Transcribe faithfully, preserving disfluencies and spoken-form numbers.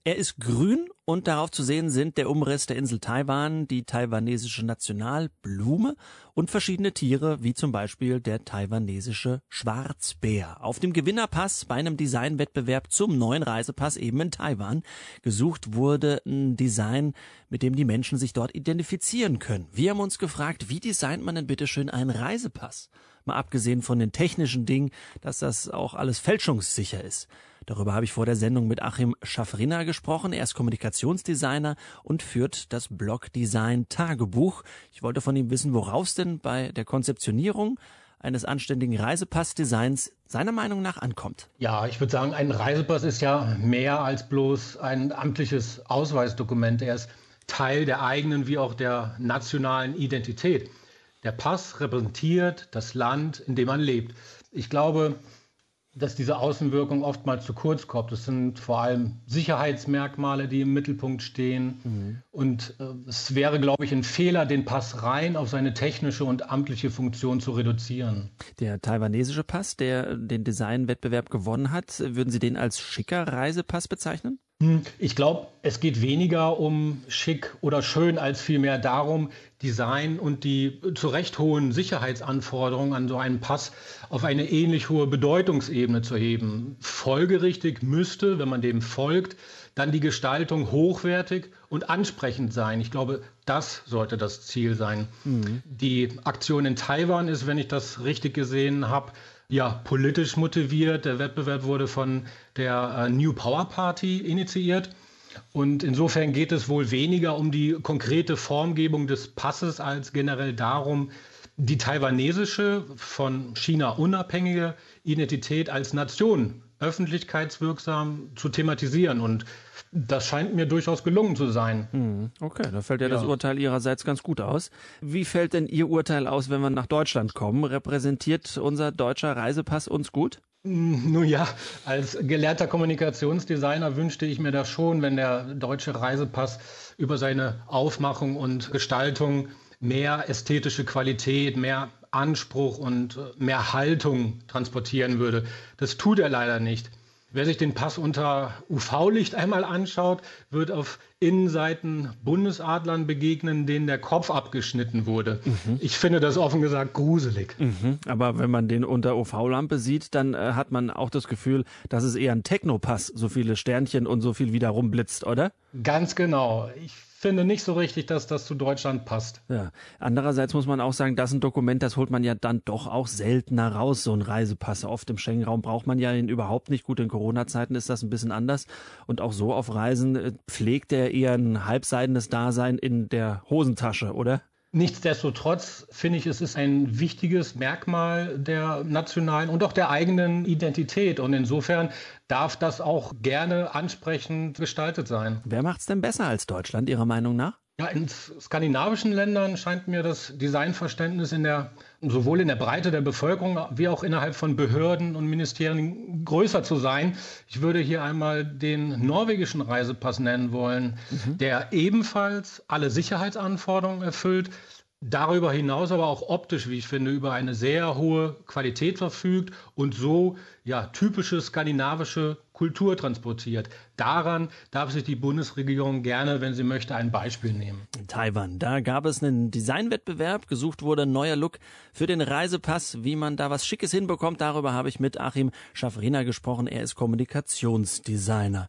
Er ist grün und darauf zu sehen sind der Umriss der Insel Taiwan, die taiwanesische Nationalblume und verschiedene Tiere, wie zum Beispiel der taiwanesische Schwarzbär. Auf dem Gewinnerpass bei einem Designwettbewerb zum neuen Reisepass eben in Taiwan. Gesucht wurde ein Design, mit dem die Menschen sich dort identifizieren können. Wir haben uns gefragt, wie designt man denn bitteschön einen Reisepass? Mal abgesehen von den technischen Dingen, dass das auch alles fälschungssicher ist. Darüber habe ich vor der Sendung mit Achim Schaffriner gesprochen. Er ist Kommunikationsdesigner und führt das Blog Design Tagebuch. Ich wollte von ihm wissen, worauf es denn bei der Konzeptionierung eines anständigen Reisepass-Designs seiner Meinung nach ankommt. Ja, ich würde sagen, ein Reisepass ist ja mehr als bloß ein amtliches Ausweisdokument. Er ist Teil der eigenen wie auch der nationalen Identität. Der Pass repräsentiert das Land, in dem man lebt. Ich glaube, dass diese Außenwirkung oftmals zu kurz kommt. Es sind vor allem Sicherheitsmerkmale, die im Mittelpunkt stehen. Mhm. Und äh, es wäre, glaube ich, ein Fehler, den Pass rein auf seine technische und amtliche Funktion zu reduzieren. Der taiwanesische Pass, der den Designwettbewerb gewonnen hat, würden Sie den als schicker Reisepass bezeichnen? Ich glaube, es geht weniger um schick oder schön, als vielmehr darum, Design und die zu Recht hohen Sicherheitsanforderungen an so einen Pass auf eine ähnlich hohe Bedeutungsebene zu heben. Folgerichtig müsste, wenn man dem folgt, dann die Gestaltung hochwertig und ansprechend sein. Ich glaube, das sollte das Ziel sein. Mhm. Die Aktion in Taiwan ist, wenn ich das richtig gesehen habe, ja, politisch motiviert. Der Wettbewerb wurde von der äh, New Power Party initiiert. Und insofern geht es wohl weniger um die konkrete Formgebung des Passes als generell darum, die taiwanesische, von China unabhängige Identität als Nation öffentlichkeitswirksam zu thematisieren. Und das scheint mir durchaus gelungen zu sein. Okay, da fällt ja, ja das Urteil Ihrerseits ganz gut aus. Wie fällt denn Ihr Urteil aus, wenn wir nach Deutschland kommen? Repräsentiert unser deutscher Reisepass uns gut? Nun ja, als gelernter Kommunikationsdesigner wünschte ich mir das schon, wenn der deutsche Reisepass über seine Aufmachung und Gestaltung mehr ästhetische Qualität, mehr Anspruch und mehr Haltung transportieren würde. Das tut er leider nicht. Wer sich den Pass unter U V-Licht einmal anschaut, wird auf Innenseiten Bundesadlern begegnen, denen der Kopf abgeschnitten wurde. Mhm. Ich finde das offen gesagt gruselig. Mhm. Aber wenn man den unter U V-Lampe sieht, dann äh, hat man auch das Gefühl, dass es eher ein Technopass, so viele Sternchen und so viel wieder rumblitzt, oder? Ganz genau. Ich finde nicht so richtig, dass das zu Deutschland passt. Ja. Andererseits muss man auch sagen, das ist ein Dokument, das holt man ja dann doch auch seltener raus, so ein Reisepass. Oft im Schengen-Raum braucht man ja ihn überhaupt nicht. Gut, in Corona-Zeiten ist das ein bisschen anders. Und auch so auf Reisen pflegt er eher ein halbseidenes Dasein in der Hosentasche, oder? Nichtsdestotrotz finde ich, es ist ein wichtiges Merkmal der nationalen und auch der eigenen Identität. Und insofern darf das auch gerne ansprechend gestaltet sein. Wer macht's denn besser als Deutschland, Ihrer Meinung nach? Ja, in skandinavischen Ländern scheint mir das Designverständnis in der, sowohl in der Breite der Bevölkerung wie auch innerhalb von Behörden und Ministerien größer zu sein. Ich würde hier einmal den norwegischen Reisepass nennen wollen, mhm. der ebenfalls alle Sicherheitsanforderungen erfüllt, darüber hinaus aber auch optisch, wie ich finde, über eine sehr hohe Qualität verfügt und so ja typische skandinavische Kultur transportiert. Daran darf sich die Bundesregierung gerne, wenn sie möchte, ein Beispiel nehmen. In Taiwan, da gab es einen Designwettbewerb, gesucht wurde ein neuer Look für den Reisepass. Wie man da was Schickes hinbekommt, darüber habe ich mit Achim Schaffriner gesprochen. Er ist Kommunikationsdesigner.